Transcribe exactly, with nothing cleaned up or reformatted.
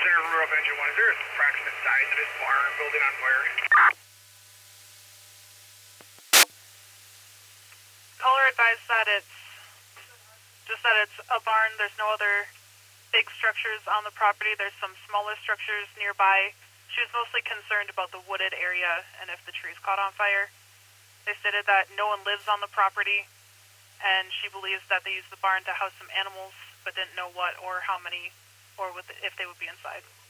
Center Rural Engine one. Is there an approximate size of this barn or building on fire? Caller advised that it's just that it's a barn. There's no other big structures on the property. There's some smaller structures nearby. She was mostly concerned about the wooded area and if the trees caught on fire. They stated that no one lives on the property, and she believes that they used the barn to house some animals, but didn't know what or how many, or what the, if they would be inside.